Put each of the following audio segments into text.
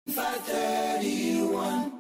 531.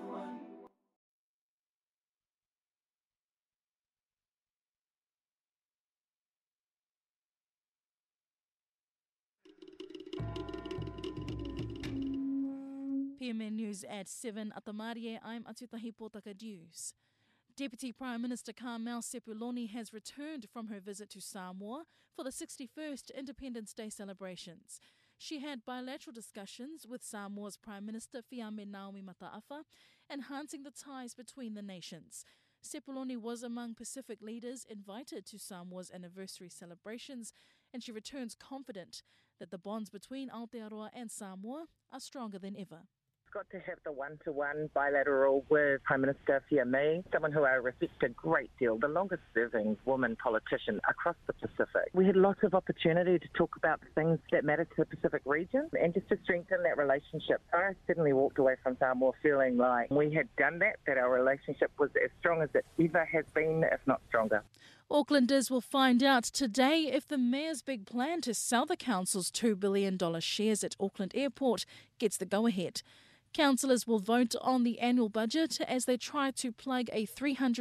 PMN News at 7 at the Marie. I'm Atutahi Potaka News. Deputy Prime Minister Carmel Sepuloni has returned from her visit to Samoa for the 61st Independence Day celebrations. She had bilateral discussions with Samoa's Prime Minister Fiame Naomi Mataafa, enhancing the ties between the nations. Sepuloni was among Pacific leaders invited to Samoa's anniversary celebrations, and she returns confident that the bonds between Aotearoa and Samoa are stronger than ever. Got to have the one-to-one bilateral with Prime Minister Fiame, someone who I respect a great deal, the longest-serving woman politician across the Pacific. We had lots of opportunity to talk about the things that matter to the Pacific region and just to strengthen that relationship. I certainly walked away from Samoa feeling like we had done that our relationship was as strong as it ever has been, if not stronger. Aucklanders will find out today if the Mayor's big plan to sell the council's $2 billion shares at Auckland Airport gets the go-ahead. Councillors will vote on the annual budget as they try to plug a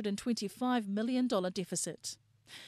$325 million deficit.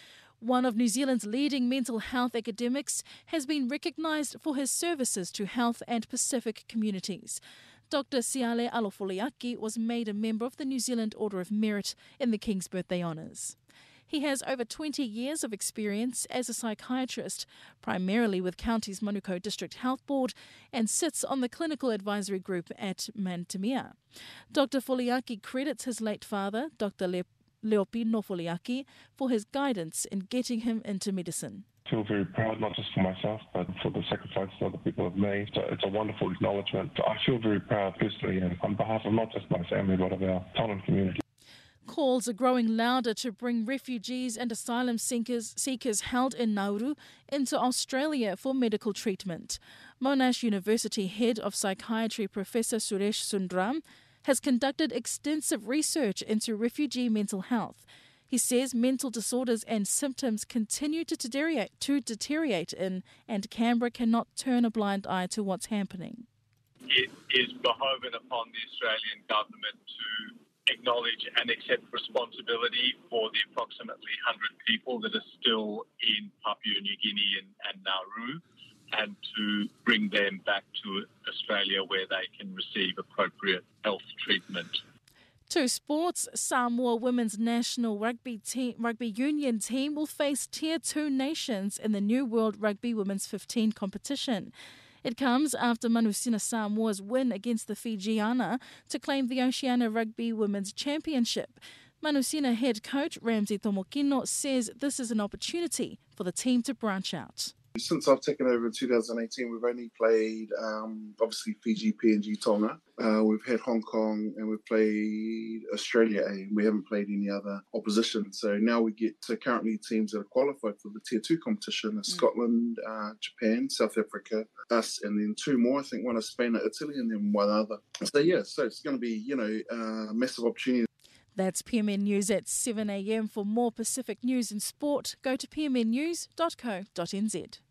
One of New Zealand's leading mental health academics has been recognised for his services to health and Pacific communities. Dr. Siale Alofoliaki was made a member of the New Zealand Order of Merit in the King's Birthday Honours. He has over 20 years of experience as a psychiatrist, primarily with County's Manukau District Health Board, and sits on the clinical advisory group at Mantimea. Dr. Foliaki credits his late father, Dr. Leopino Foliaki, for his guidance in getting him into medicine. I feel very proud, not just for myself, but for the sacrifices other people have made. So it's a wonderful acknowledgement. I feel very proud personally, and on behalf of not just my family, but of our Tongan community. Calls are growing louder to bring refugees and asylum seekers held in Nauru into Australia for medical treatment. Monash University Head of Psychiatry Professor Suresh Sundram has conducted extensive research into refugee mental health. He says mental disorders and symptoms continue to deteriorate in, and Canberra cannot turn a blind eye to what's happening. It is beholden upon the Australian government to acknowledge and accept responsibility for the approximately 100 people that are still in Papua New Guinea and Nauru, and to bring them back to Australia where they can receive appropriate health treatment. To sports, Samoa women's national rugby union team will face Tier 2 nations in the New World Rugby Women's 15 competition. It comes after Manusina Samoa's win against the Fijiana to claim the Oceania Rugby Women's Championship. Manusina head coach Ramsey Tomokino says this is an opportunity for the team to branch out. Since I've taken over in 2018, we've only played, obviously, Fiji, PNG, Tonga. We've had Hong Kong and we've played Australia A. We haven't played any other opposition. So now we get to currently teams that are qualified for the Tier 2 competition. Scotland, Japan, South Africa, us, and then two more. I think one is Spain or Italy and then one other. So it's going to be, a massive opportunity. That's PMN News at 7 a.m. For more Pacific news and sport, go to pmnnews.co.nz.